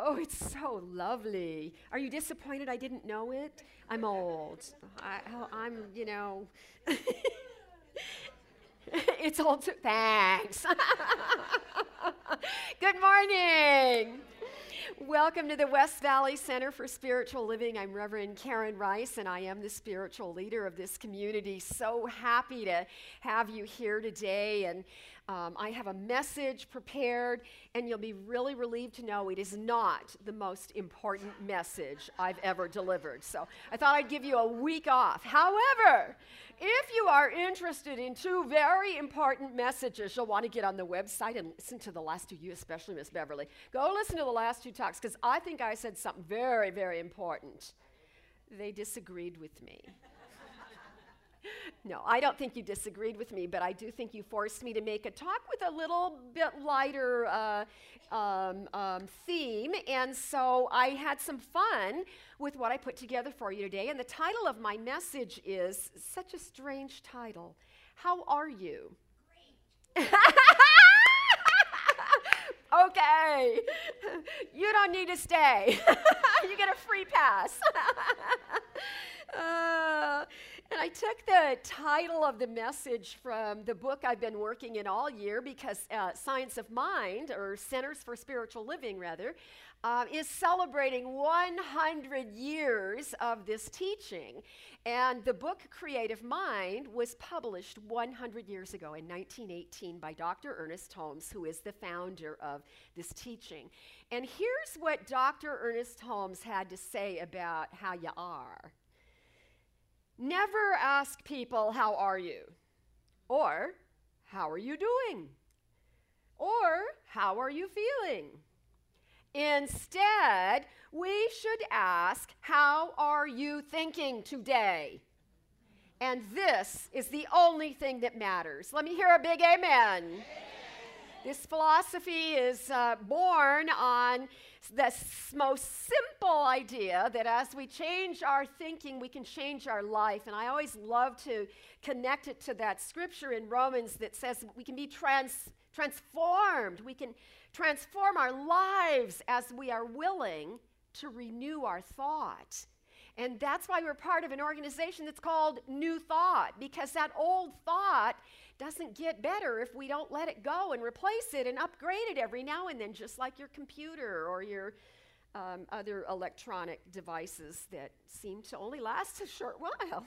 Oh, it's so lovely. Are you disappointed I didn't know it? I'm old. I'm. It's old too. Thanks. Good morning. Welcome to the West Valley Center for Spiritual Living. I'm Reverend Karen Rice, and I am the spiritual leader of this community. So happy to have you here today. And I have a message prepared, and you'll be really relieved to know it is not the most important message I've ever delivered. So I thought I'd give you a week off. However, if you are interested in two very important messages, you'll want to get on the website and listen to the last two, you especially, Miss Beverly. Go listen to the last two talks, because I think I said something very, very important. They disagreed with me. No, I don't think you disagreed with me, but I do think you forced me to make a talk with a little bit lighter theme, and so I had some fun with what I put together for you today, and the title of my message is such a strange title. How are you? Great. Okay. You don't need to stay. You get a free pass. And I took the title of the message from the book I've been working in all year, because Science of Mind, or Centers for Spiritual Living, rather, is celebrating 100 years of this teaching. And the book Creative Mind was published 100 years ago in 1918 by Dr. Ernest Holmes, who is the founder of this teaching. And here's what Dr. Ernest Holmes had to say about how you are. Never ask people, how are you? Or, how are you doing? Or, how are you feeling? Instead, we should ask, how are you thinking today? And this is the only thing that matters. Let me hear a big amen. Amen. This philosophy is born on the most simple idea that as we change our thinking, we can change our life. And I always love to connect it to that scripture in Romans that says we can be transformed. We can transform our lives as we are willing to renew our thought. And that's why we're part of an organization that's called New Thought, because that old thought doesn't get better if we don't let it go and replace it and upgrade it every now and then, just like your computer or your other electronic devices that seem to only last a short while.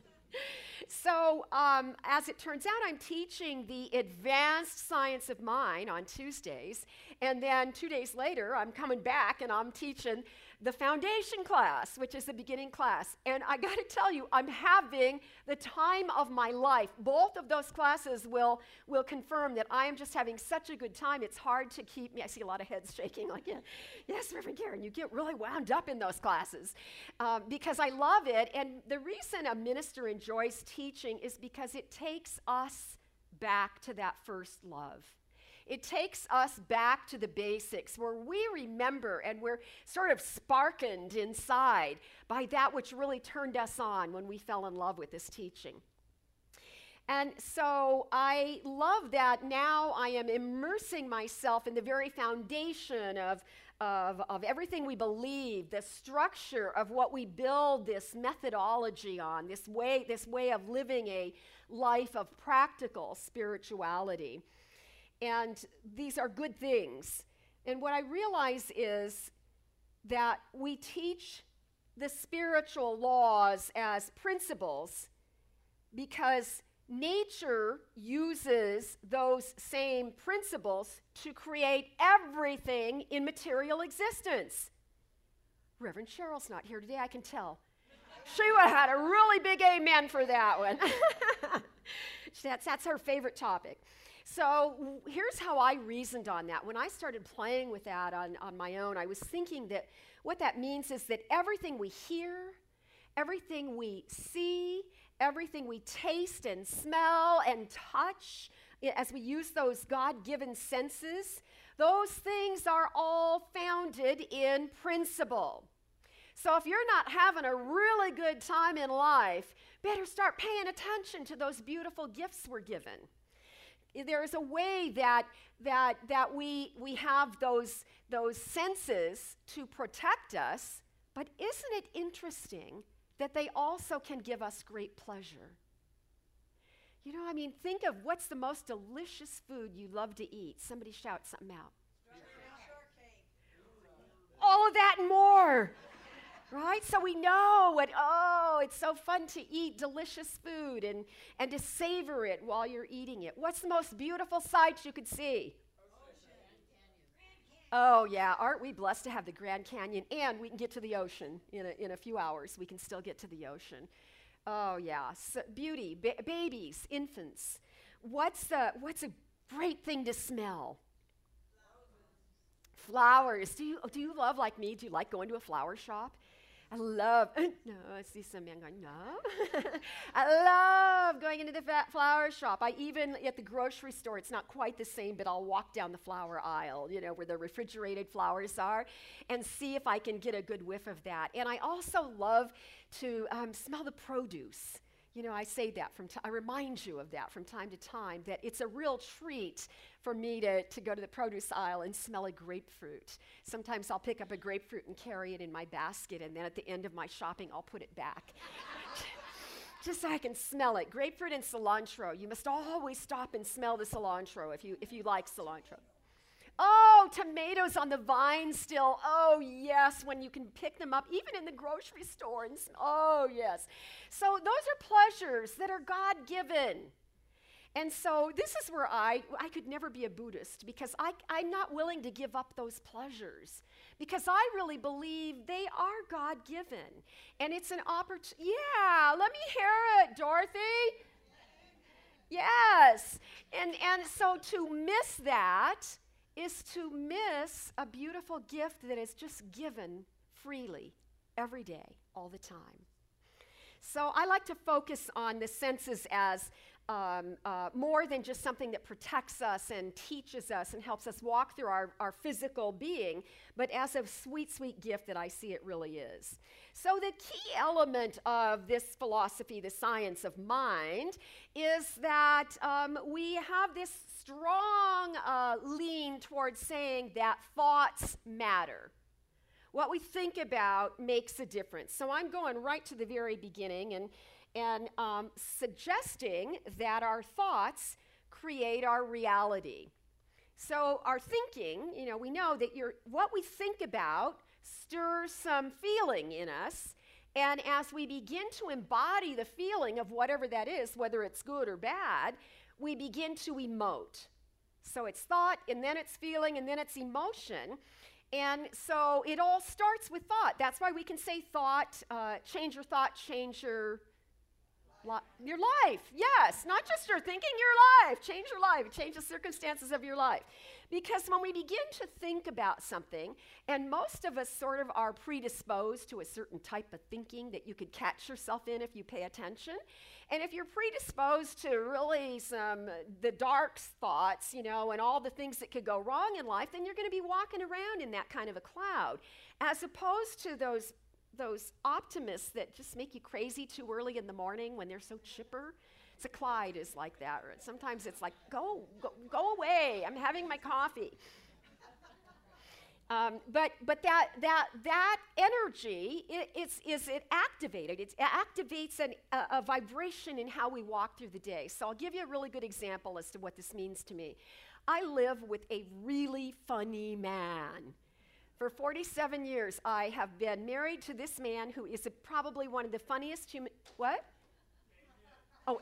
So, as it turns out, I'm teaching the Advanced Science of Mind on Tuesdays, and then 2 days later, I'm coming back and I'm teaching the foundation class, which is the beginning class. And I got to tell you, I'm having the time of my life. Both of those classes will confirm that I am just having such a good time. It's hard to keep me. I see a lot of heads shaking like, yeah, yes, Reverend Karen, you get really wound up in those classes because I love it. And the reason a minister enjoys teaching is because it takes us back to that first love. It takes us back to the basics where we remember and we're sort of sparkened inside by that which really turned us on when we fell in love with this teaching. And so I love that now I am immersing myself in the very foundation of everything we believe, the structure of what we build this methodology on, this way of living a life of practical spirituality. And these are good things. And what I realize is that we teach the spiritual laws as principles because nature uses those same principles to create everything in material existence. Reverend Cheryl's not here today, I can tell. She would have had a really big amen for that one. That's her favorite topic. So here's how I reasoned on that. When I started playing with that on my own, I was thinking that what that means is that everything we hear, everything we see, everything we taste and smell and touch, as we use those God-given senses, those things are all founded in principle. So if you're not having a really good time in life, better start paying attention to those beautiful gifts we're given. there is a way that we have those senses to protect us, but isn't it interesting that they also can give us great pleasure? You know, I mean, think of what's the most delicious food you love to eat. Somebody shout something out. All of that and more. Right? So we know it's so fun to eat delicious food and to savor it while you're eating it. What's the most beautiful sight you could see? Oh, yeah. Aren't we blessed to have the Grand Canyon? And we can get to the ocean in a few hours. We can still get to the ocean. Oh, yeah. So, beauty, babies, infants. What's a great thing to smell? Flowers. Do you love, like me, do you like going to a flower shop? I love, no, I see some men going, no. I love going into the flower shop. I even, at the grocery store, it's not quite the same, but I'll walk down the flower aisle, you know, where the refrigerated flowers are, and see if I can get a good whiff of that. And I also love to smell the produce. You know, I say that I remind you of that from time to time, that it's a real treat for me to go to the produce aisle and smell a grapefruit. Sometimes I'll pick up a grapefruit and carry it in my basket, and then at the end of my shopping, I'll put it back. Just so I can smell it. Grapefruit and cilantro. You must always stop and smell the cilantro if you like cilantro. Oh, tomatoes on the vine still. Oh, yes, when you can pick them up, even in the grocery store. Oh, yes. So those are pleasures that are God-given. And so this is where I could never be a Buddhist, because I'm not willing to give up those pleasures, because I really believe they are God-given. And it's an opportunity. Yeah, let me hear it, Dorothy. Yes. And so to miss that is to miss a beautiful gift that is just given freely every day, all the time. So I like to focus on the senses as more than just something that protects us and teaches us and helps us walk through our physical being, but as a sweet, sweet gift that I see it really is. So the key element of this philosophy, the science of mind, is that we have this strong lean towards saying that thoughts matter. What we think about makes a difference. So I'm going right to the very beginning and suggesting that our thoughts create our reality. So our thinking, you know, we know that what we think about stirs some feeling in us, and as we begin to embody the feeling of whatever that is, whether it's good or bad, we begin to emote. So it's thought, and then it's feeling, and then it's emotion. And so it all starts with thought. That's why we can say change your thought, change your life. Yes, not just your thinking, your life. Change your life, change the circumstances of your life. Because when we begin to think about something, and most of us sort of are predisposed to a certain type of thinking that you could catch yourself in if you pay attention. And if you're predisposed to really the dark thoughts, you know, and all the things that could go wrong in life, then you're going to be walking around in that kind of a cloud, as opposed to those optimists that just make you crazy too early in the morning when they're so chipper. So Clyde is like that. Or sometimes it's like, go away. I'm having my coffee. But that energy it activated. It activates a vibration in how we walk through the day. So I'll give you a really good example as to what this means to me. I live with a really funny man. For 47 years, I have been married to this man who is probably one of the funniest human. What? Oh,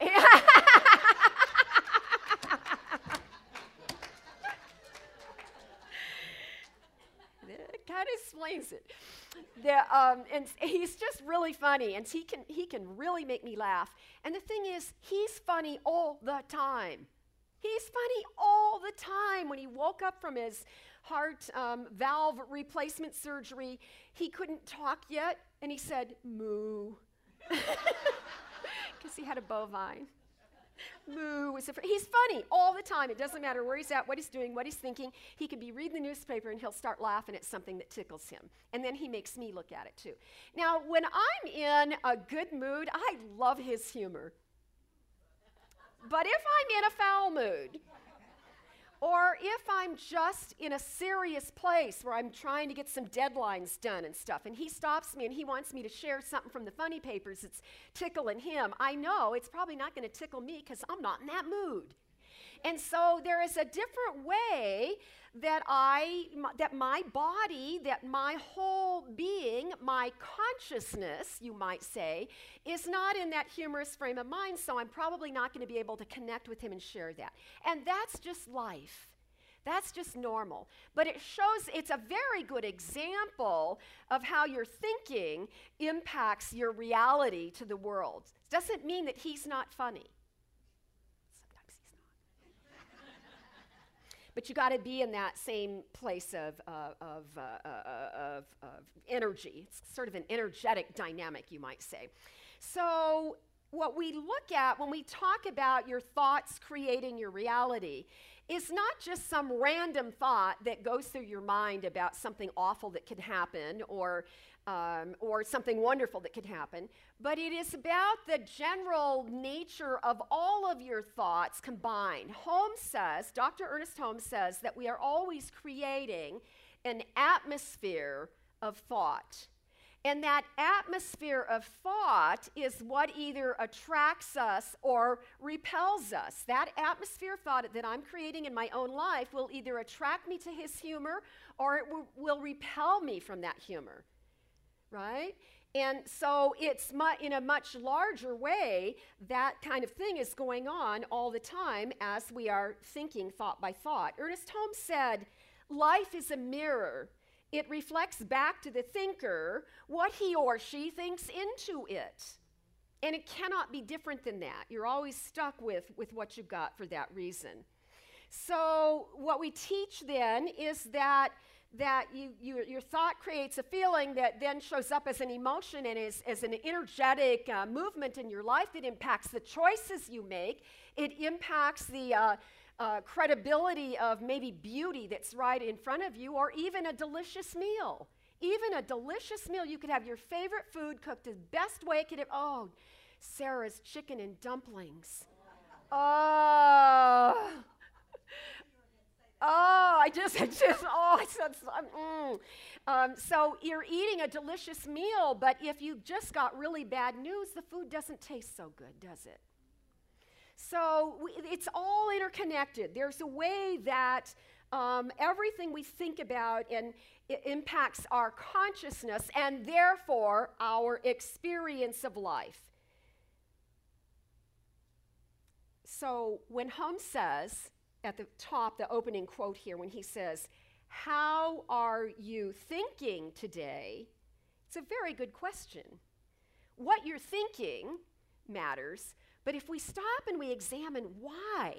that kind of explains it. And he's just really funny, and he can really make me laugh. And the thing is, he's funny all the time. He's funny all the time. When he woke up from his heart valve replacement surgery, he couldn't talk yet, and he said, moo. Because he had a bovine. Moo. He's funny all the time. It doesn't matter where he's at, what he's doing, what he's thinking. He could be reading the newspaper, and he'll start laughing at something that tickles him. And then he makes me look at it, too. Now, when I'm in a good mood, I love his humor. But if I'm in a foul mood, or if I'm just in a serious place where I'm trying to get some deadlines done and stuff, and he stops me and he wants me to share something from the funny papers that's tickling him, I know it's probably not going to tickle me because I'm not in that mood. And so there is a different way that my body, that my whole being, my consciousness, you might say, is not in that humorous frame of mind, so I'm probably not going to be able to connect with him and share that. And that's just life. That's just normal. But it shows, it's a very good example of how your thinking impacts your reality to the world. It doesn't mean that he's not funny. But you got to be in that same place of energy. It's sort of an energetic dynamic, you might say. So what we look at when we talk about your thoughts creating your reality is not just some random thought that goes through your mind about something awful that could happen or something wonderful that could happen, but it is about the general nature of all of your thoughts combined. Dr. Ernest Holmes says that we are always creating an atmosphere of thought. And that atmosphere of thought is what either attracts us or repels us. That atmosphere of thought that I'm creating in my own life will either attract me to his humor or it will repel me from that humor. Right? And so it's in a much larger way, that kind of thing is going on all the time as we are thinking thought by thought. Ernest Holmes said, life is a mirror. It reflects back to the thinker what he or she thinks into it. And it cannot be different than that. You're always stuck with what you've got for that reason. So what we teach then is that your thought creates a feeling that then shows up as an emotion and as an energetic movement in your life that impacts the choices you make. It impacts the credibility of maybe beauty that's right in front of you, or even a delicious meal. Even a delicious meal. You could have your favorite food cooked the best way it could have. Oh, Sarah's chicken and dumplings. Oh. So you're eating a delicious meal, but if you've just got really bad news, the food doesn't taste so good, does it? So it's all interconnected. There's a way that everything we think about and it impacts our consciousness and therefore our experience of life. So when Holmes says, at the top, the opening quote here, when he says, how are you thinking today? It's a very good question. What you're thinking matters, but if we stop and we examine why?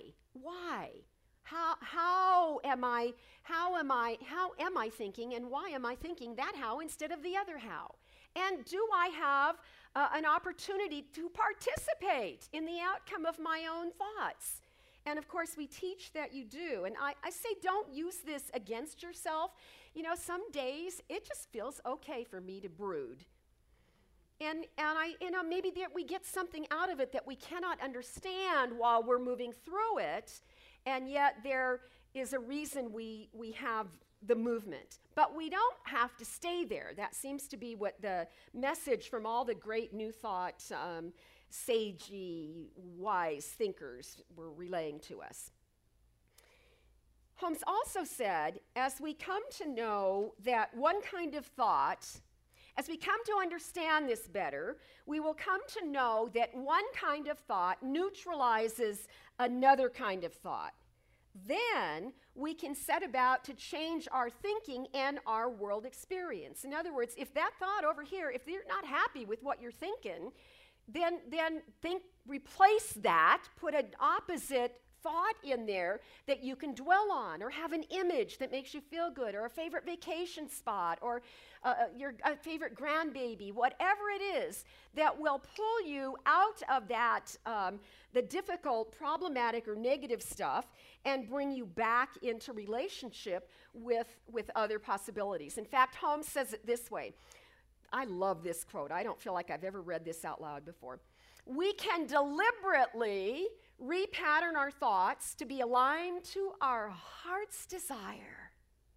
How am I thinking, and why am I thinking that how instead of the other how? And do I have an opportunity to participate in the outcome of my own thoughts? And of course, we teach that you do. And I say don't use this against yourself. You know, some days it just feels okay for me to brood. And maybe we get something out of it that we cannot understand while we're moving through it. And yet there is a reason we have the movement. But we don't have to stay there. That seems to be what the message from all the great New Thought sagey, wise thinkers were relaying to us. Holmes also said, as we come to know that one kind of thought, as we come to understand this better, we will come to know that one kind of thought neutralizes another kind of thought. Then we can set about to change our thinking and our world experience. In other words, if that thought over here, if you're not happy with what you're thinking, then replace that, put an opposite thought in there that you can dwell on, or have an image that makes you feel good, or a favorite vacation spot, or your favorite grandbaby, whatever it is that will pull you out of that, the difficult, problematic, or negative stuff, and bring you back into relationship with other possibilities. In fact, Holmes says it this way. I love this quote. I don't feel like I've ever read this out loud before. We can deliberately repattern our thoughts to be aligned to our heart's desire.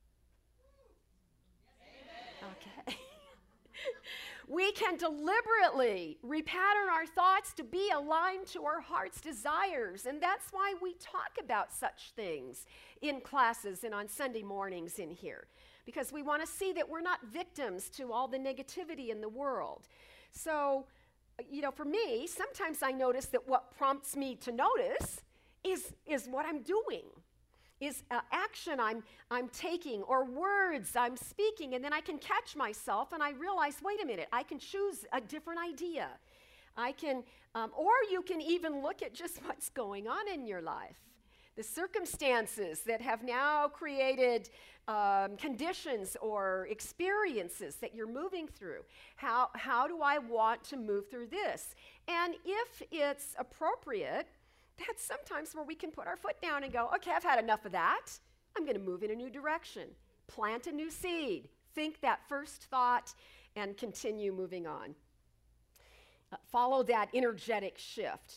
Okay. We can deliberately repattern our thoughts to be aligned to our heart's desires. And that's why we talk about such things in classes and on Sunday mornings in here. Because we want to see that we're not victims to all the negativity in the world. So, for me, sometimes I notice that what prompts me to notice is what I'm doing. Is action I'm taking or words I'm speaking, and then I can catch myself and I realize, wait a minute, I can choose a different idea. I can, or you can even look at just what's going on in your life. The circumstances that have now created conditions or experiences that you're moving through. How do I want to move through this? And if it's appropriate, that's sometimes where we can put our foot down and go, okay, I've had enough of that. I'm going to move in a new direction. Plant a new seed. Think that first thought and continue moving on. Follow that energetic shift.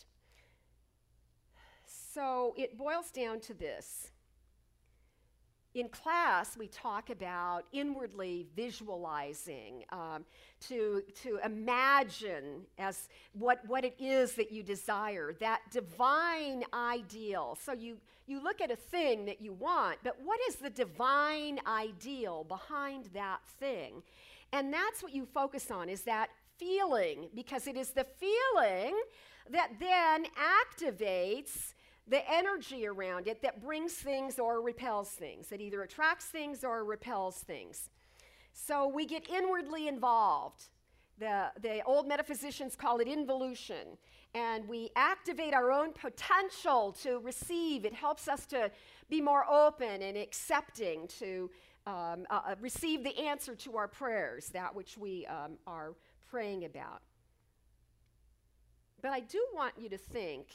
So it boils down to this. In class, we talk about inwardly visualizing, to imagine as what it is that you desire, that divine ideal. So you look at a thing that you want, but what is the divine ideal behind that thing? And that's what you focus on, is that feeling, because it is the feeling that then activates the energy around it that brings things or repels things, that either attracts things or repels things. So we get inwardly involved. The old metaphysicians call it involution. And we activate our own potential to receive. It helps us to be more open and accepting, to receive the answer to our prayers, that which we are praying about. But I do want you to think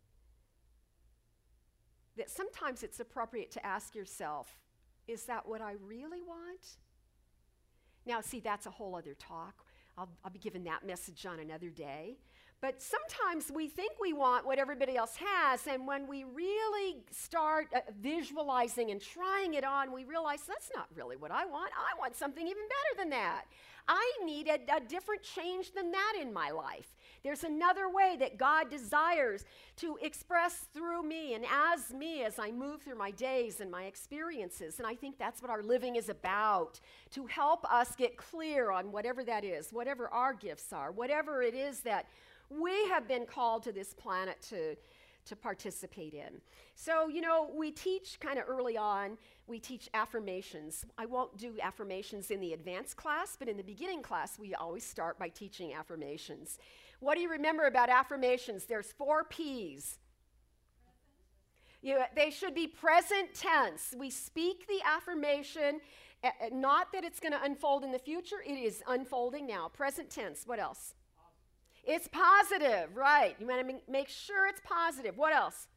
that sometimes it's appropriate to ask yourself, is that what I really want? Now, see, that's a whole other talk. I'll be giving that message on another day. But sometimes we think we want what everybody else has, and when we really start visualizing and trying it on, we realize that's not really what I want. I want something even better than that. I need a different change than that in my life. There's another way that God desires to express through me and as I move through my days and my experiences. And I think that's what our living is about, to help us get clear on whatever that is, whatever our gifts are, whatever it is that we have been called to this planet to participate in. So, we teach kind of early on, we teach affirmations. I won't do affirmations in the advanced class, but in the beginning class, we always start by teaching affirmations. What do you remember about affirmations? There's 4 P's. They should be present tense. We speak the affirmation, not that it's going to unfold in the future. It is unfolding now. Present tense. What else? It's positive, right. You want to make sure it's positive. What else?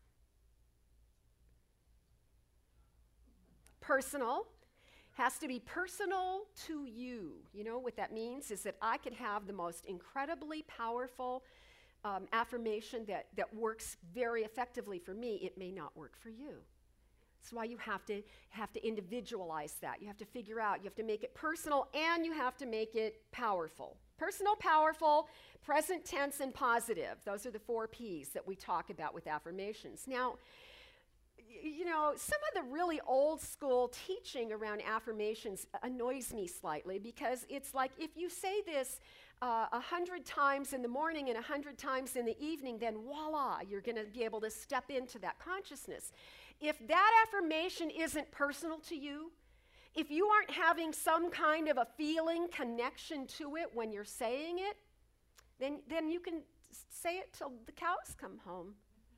Personal. Has to be personal to you. You know what that means is that I could have the most incredibly powerful affirmation that works very effectively for me. It may not work for you. That's why you have to individualize that. You have to figure out, you have to make it personal, and you have to make it powerful. Personal, powerful, present tense, and positive. Those are the 4 P's that we talk about with affirmations. Now, some of the really old school teaching around affirmations annoys me slightly, because it's like if you say this 100 times in the morning and 100 times in the evening, then voila, you're going to be able to step into that consciousness. If that affirmation isn't personal to you, if you aren't having some kind of a feeling connection to it when you're saying it, then you can say it till the cows come home.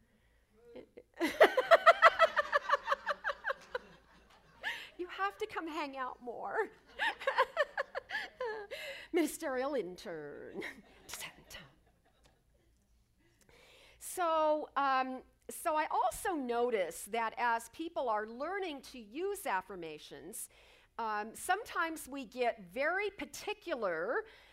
You have to come hang out more. Ministerial intern. So I also notice that as people are learning to use affirmations, sometimes we get very particular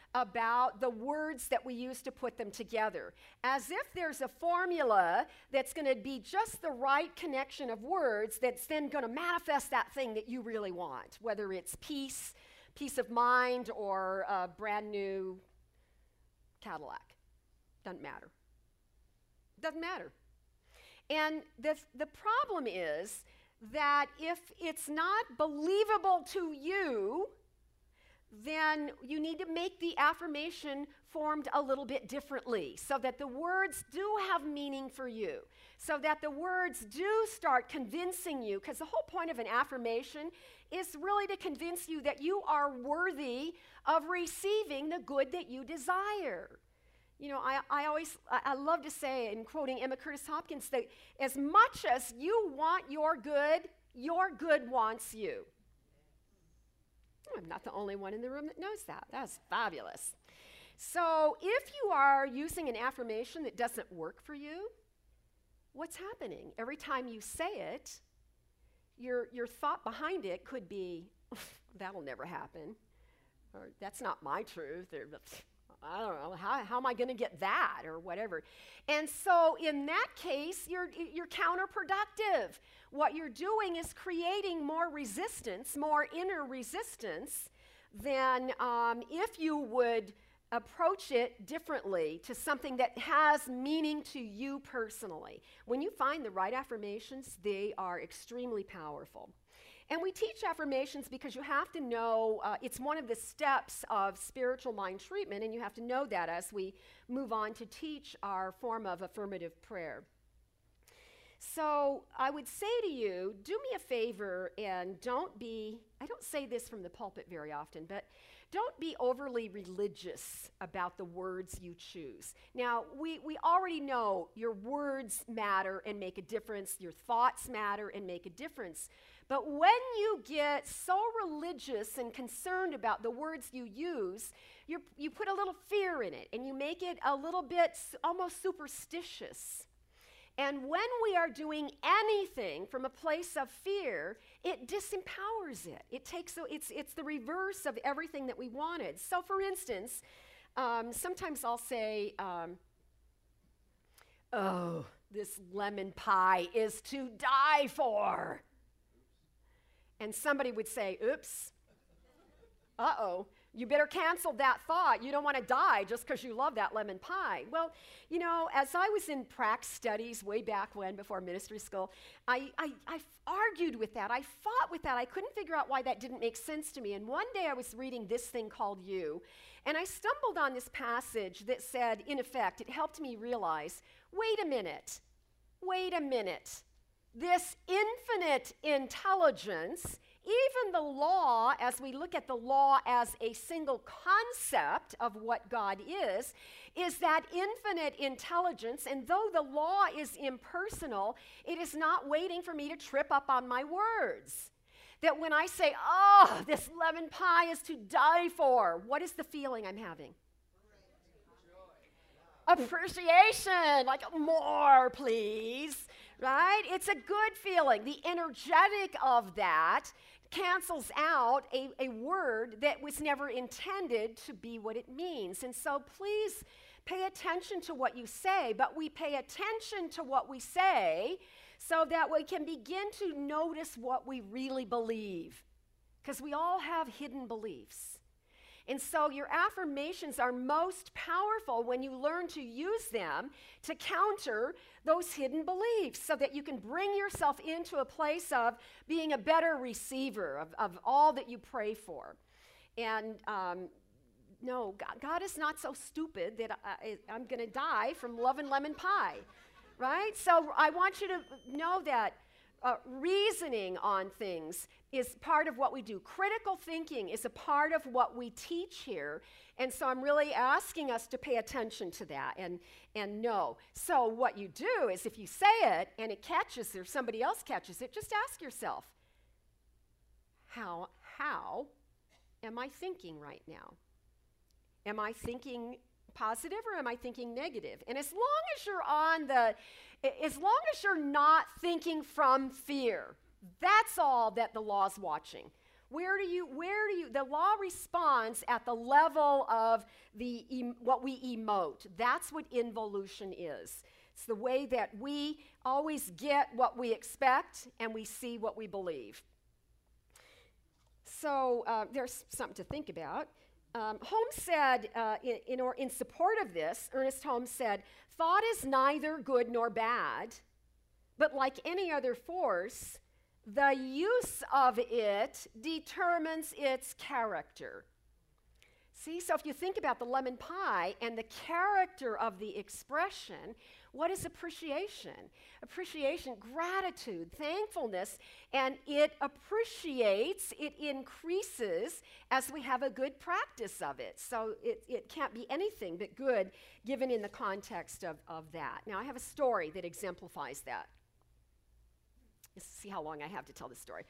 about the words that we use to put them together, as if there's a formula that's going to be just the right connection of words that's then going to manifest that thing that you really want, whether it's peace of mind, or a brand new Cadillac. Doesn't matter. Doesn't matter. And the problem is that if it's not believable to you, then you need to make the affirmation formed a little bit differently so that the words do have meaning for you, so that the words do start convincing you, because the whole point of an affirmation is really to convince you that you are worthy of receiving the good that you desire. You know, I love to say, in quoting Emma Curtis Hopkins, that as much as you want your good wants you. I'm not the only one in the room that knows that. That's fabulous. So if you are using an affirmation that doesn't work for you, what's happening? Every time you say it, your thought behind it could be, that'll never happen, or that's not my truth, or I don't know, how am I going to get that, or whatever. And so in that case, you're counterproductive. What you're doing is creating more resistance, more inner resistance, than if you would approach it differently to something that has meaning to you personally. When you find the right affirmations, they are extremely powerful. And we teach affirmations because you have to know, it's one of the steps of spiritual mind treatment, and you have to know that as we move on to teach our form of affirmative prayer. So I would say to you, do me a favor and I don't say this from the pulpit very often, but don't be overly religious about the words you choose. Now, we already know your words matter and make a difference, your thoughts matter and make a difference. But when you get so religious and concerned about the words you use, you put a little fear in it, and you make it a little bit almost superstitious. And when we are doing anything from a place of fear, it disempowers it. It's the reverse of everything that we wanted. So for instance, sometimes I'll say, oh, this lemon pie is to die for. And somebody would say, oops, uh-oh, you better cancel that thought. You don't want to die just because you love that lemon pie. Well, you know, as I was in prac studies way back when, before ministry school, I argued with that. I fought with that. I couldn't figure out why that didn't make sense to me. And one day I was reading this thing called You, and I stumbled on this passage that said, in effect, it helped me realize, wait a minute. This infinite intelligence, even the law, as we look at the law as a single concept of what God is that infinite intelligence, and though the law is impersonal, it is not waiting for me to trip up on my words. That when I say, oh, this lemon pie is to die for, what is the feeling I'm having? Appreciation, like more, please. Right? It's a good feeling. The energetic of that cancels out a word that was never intended to be what it means. And so please pay attention to what you say, but we pay attention to what we say so that we can begin to notice what we really believe, because we all have hidden beliefs. And so your affirmations are most powerful when you learn to use them to counter those hidden beliefs so that you can bring yourself into a place of being a better receiver of all that you pray for. And no, God is not so stupid that I'm going to die from loving lemon pie, right? So I want you to know that reasoning on things is part of what we do. Critical thinking is a part of what we teach here. And so I'm really asking us to pay attention to that and know. So what you do is if you say it and it catches or somebody else catches it, just ask yourself, how am I thinking right now? Am I thinking positive or am I thinking negative? And as long as you're not thinking from fear, that's all that the law's watching. The law responds at the level of what we emote. That's what involution is. It's the way that we always get what we expect and we see what we believe. So there's something to think about. Holmes said, in support of this, Ernest Holmes said, thought is neither good nor bad, but like any other force, the use of it determines its character. See, so if you think about the lemon pie and the character of the expression, what is appreciation? Appreciation, gratitude, thankfulness, and it appreciates, it increases as we have a good practice of it. So it can't be anything but good given in the context of that. Now, I have a story that exemplifies that. Let's see how long I have to tell this story.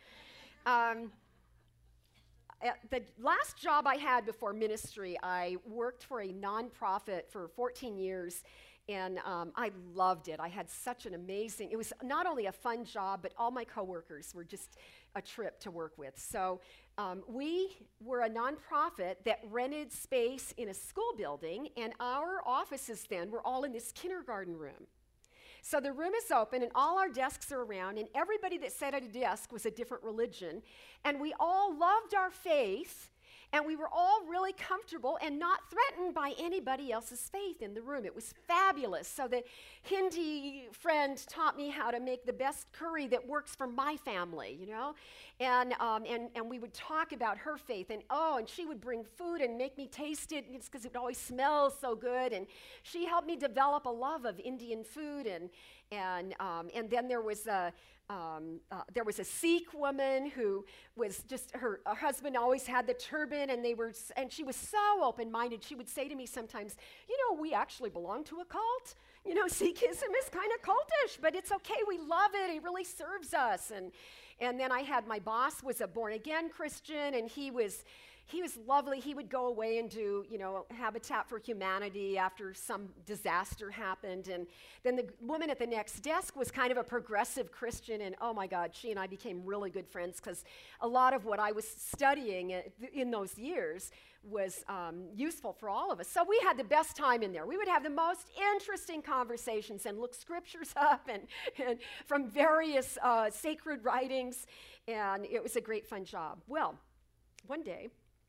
The last job I had before ministry, I worked for a nonprofit for 14 years, and I loved it. I had such an amazing, it was not only a fun job, but all my coworkers were just a trip to work with. So we were a nonprofit that rented space in a school building, and our offices then were all in this kindergarten room. So the room is open, and all our desks are around, and everybody that sat at a desk was a different religion, and we all loved our faith, and we were all really comfortable and not threatened by anybody else's faith in the room. It was fabulous. So the Hindi friend taught me how to make the best curry that works for my family, you know, and we would talk about her faith, and she would bring food and make me taste it because it always smells so good, and she helped me develop a love of Indian food, and then there was a Sikh woman who was just, her husband always had the turban, and she was so open-minded. She would say to me sometimes, we actually belong to a cult. Sikhism is kind of cultish, but it's okay. We love it. It really serves us. And then I had, my boss was a born-again Christian, and he was lovely. He would go away and do, Habitat for Humanity after some disaster happened. And then the woman at the next desk was kind of a progressive Christian. And oh my God, she and I became really good friends because a lot of what I was studying in those years was useful for all of us. So we had the best time in there. We would have the most interesting conversations and look scriptures up and from various sacred writings. And it was a great fun job. Well, one day,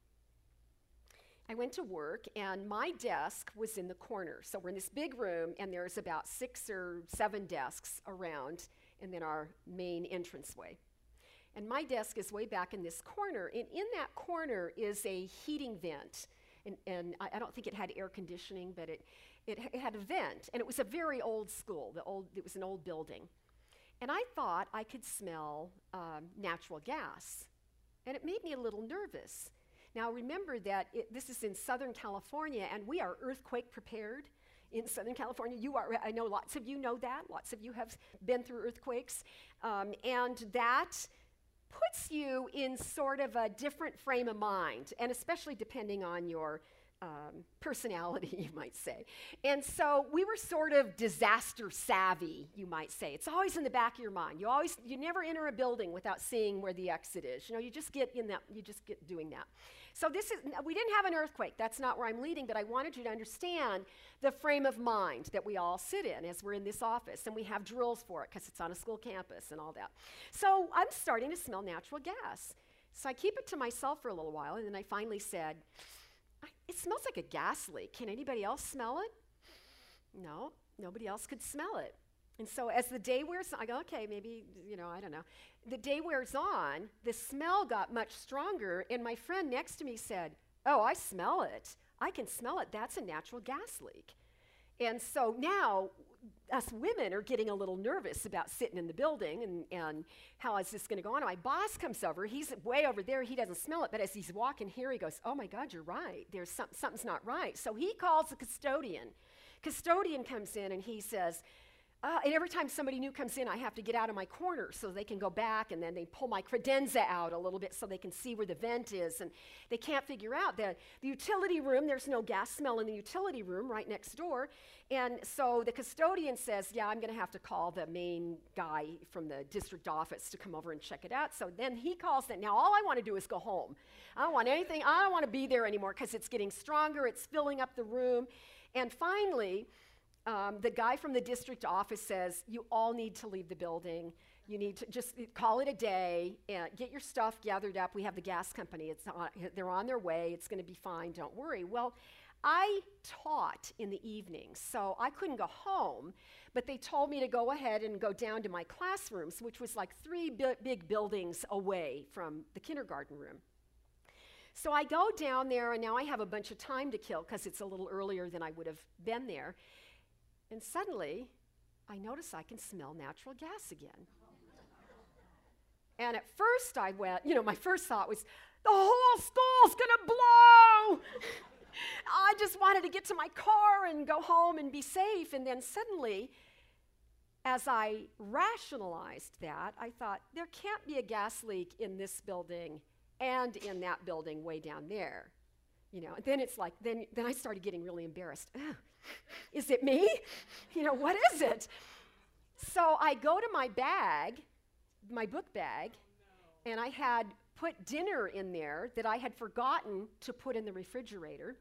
I went to work, and my desk was in the corner. So we're in this big room, and there's about 6 or 7 desks around, and then our main entranceway. And my desk is way back in this corner, and in that corner is a heating vent. And I don't think it had air conditioning, but it had a vent, and it was a very old school. It was an old building. And I thought I could smell natural gas, and it made me a little nervous. Now remember that this is in Southern California, and we are earthquake prepared in Southern California. I know lots of you know that. Lots of you have been through earthquakes. And that puts you in sort of a different frame of mind, and especially depending on your personality, you might say. And so we were sort of disaster savvy, you might say. It's always in the back of your mind. You never enter a building without seeing where the exit is. You just get doing that. So we didn't have an earthquake. That's not where I'm leading, but I wanted you to understand the frame of mind that we all sit in as we're in this office, and we have drills for it because it's on a school campus and all that. So I'm starting to smell natural gas. So I keep it to myself for a little while, and then I finally said, it smells like a gas leak. Can anybody else smell it? No, nobody else could smell it. And so as the day wears on, I go, okay, maybe, I don't know. The day wears on, the smell got much stronger, and my friend next to me said, oh, I smell it. I can smell it. That's a natural gas leak. And so now us women are getting a little nervous about sitting in the building and how is this going to go on. My boss comes over. He's way over there. He doesn't smell it, but as he's walking here, he goes, oh my God, you're right. Something's not right. So he calls the custodian. Custodian comes in and he says, And every time somebody new comes in, I have to get out of my corner so they can go back, and then they pull my credenza out a little bit so they can see where the vent is, and they can't figure out the utility room. There's no gas smell in the utility room right next door, and so the custodian says, yeah, I'm going to have to call the main guy from the district office to come over and check it out. So then he calls it. Now all I want to do is go home. I don't want anything. I don't want to be there anymore because it's getting stronger. It's filling up the room, and finally, the guy from the district office says, you all need to leave the building. You need to just call it a day and get your stuff gathered up. We have the gas company. They're on their way. It's going to be fine. Don't worry. Well, I taught in the evenings, so I couldn't go home, but they told me to go ahead and go down to my classrooms, which was like 3 big buildings away from the kindergarten room. So I go down there, and now I have a bunch of time to kill because it's a little earlier than I would have been there. And suddenly, I notice I can smell natural gas again. And at first I went, my first thought was, the whole school's gonna blow! I just wanted to get to my car and go home and be safe. And then suddenly, as I rationalized that, I thought, there can't be a gas leak in this building and in that building way down there. And then it's like, then I started getting really embarrassed. Is it me? What is it? So I go to my bag, my book bag, and I had put dinner in there that I had forgotten to put in the refrigerator.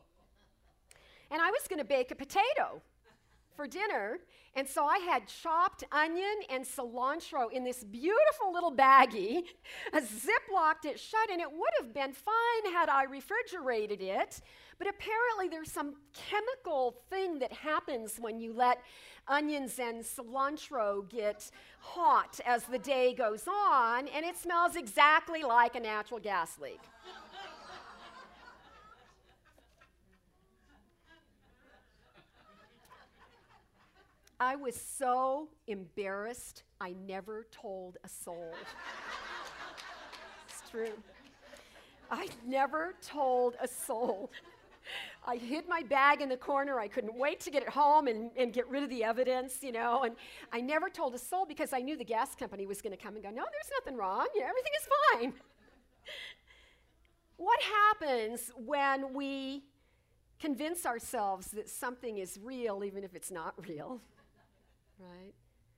And I was going to bake a potato for dinner, and so I had chopped onion and cilantro in this beautiful little baggie, ziplocked it shut, and it would have been fine had I refrigerated it, but apparently there's some chemical thing that happens when you let onions and cilantro get hot as the day goes on, and it smells exactly like a natural gas leak. I was so embarrassed, I never told a soul. It's true. I never told a soul. I hid my bag in the corner. I couldn't wait to get it home and get rid of the evidence, and I never told a soul because I knew the gas company was going to come and go, no, there's nothing wrong. Everything is fine. What happens when we convince ourselves that something is real even if it's not real? Right?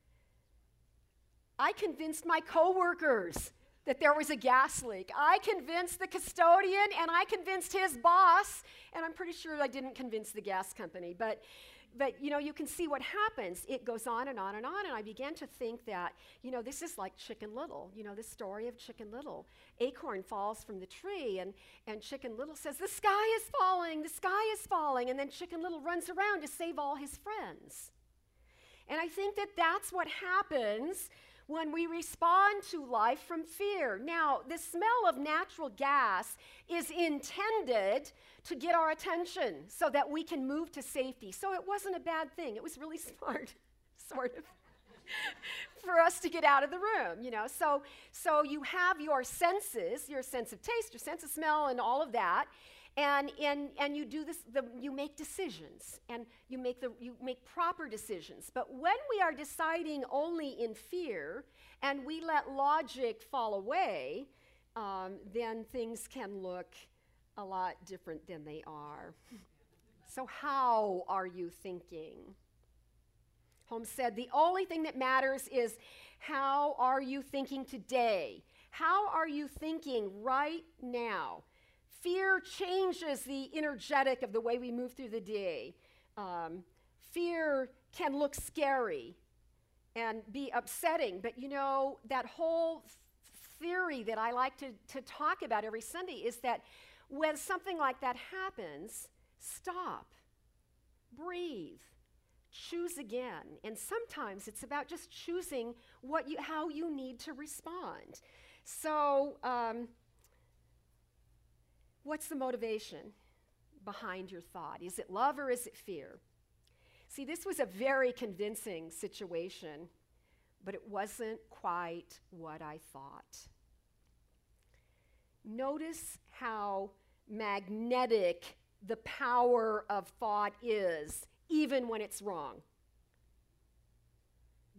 I convinced my coworkers that there was a gas leak. I convinced the custodian, and I convinced his boss, and I'm pretty sure I didn't convince the gas company, but you can see what happens. It goes on and on and on, and I began to think that, this is like Chicken Little, this story of Chicken Little. Acorn falls from the tree, and Chicken Little says, the sky is falling, and then Chicken Little runs around to save all his friends. And I think that that's what happens when we respond to life from fear. Now, the smell of natural gas is intended to get our attention so that we can move to safety. So it wasn't a bad thing. It was really smart, sort of, for us to get out of the room, So you have your senses, your sense of taste, your sense of smell, and all of that. And you do this. You make decisions, and you make proper decisions. But when we are deciding only in fear, and we let logic fall away, then things can look a lot different than they are. So how are you thinking? Holmes said, the only thing that matters is how are you thinking today? How are you thinking right now? Fear changes the energetic of the way we move through the day. Fear can look scary and be upsetting, but that whole theory that I like to talk about every Sunday is that when something like that happens, stop, breathe, choose again. And sometimes it's about just choosing how you need to respond. So, what's the motivation behind your thought? Is it love or is it fear? See, this was a very convincing situation, but it wasn't quite what I thought. Notice how magnetic the power of thought is, even when it's wrong.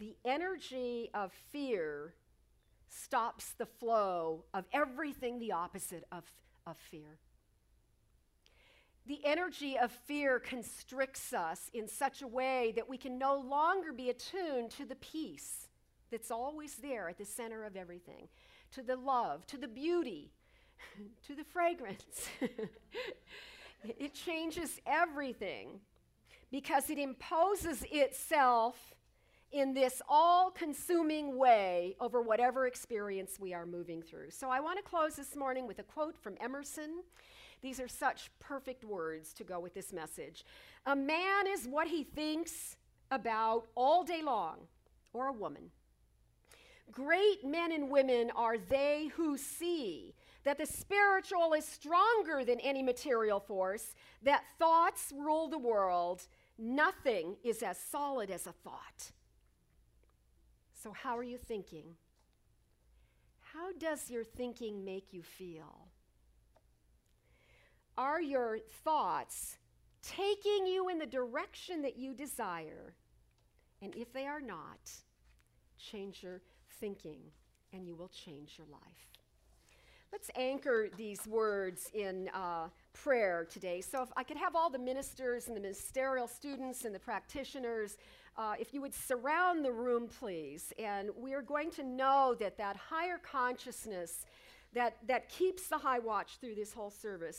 the energy of fear stops the flow of everything the opposite of fear. The energy of fear constricts us in such a way that we can no longer be attuned to the peace that's always there at the center of everything, to the love, to the beauty, to the fragrance. It changes everything because it imposes itself in this all-consuming way over whatever experience we are moving through. So I want to close this morning with a quote from Emerson. These are such perfect words to go with this message. A man is what he thinks about all day long, or a woman. Great men and women are they who see that the spiritual is stronger than any material force, that thoughts rule the world. Nothing is as solid as a thought. So how are you thinking? How does your thinking make you feel? Are your thoughts taking you in the direction that you desire? And if they are not, change your thinking and you will change your life. Let's anchor these words in prayer today. So if I could have all the ministers and the ministerial students and the practitioners, if you would surround the room, please. And we are going to know that higher consciousness that keeps the high watch through this whole service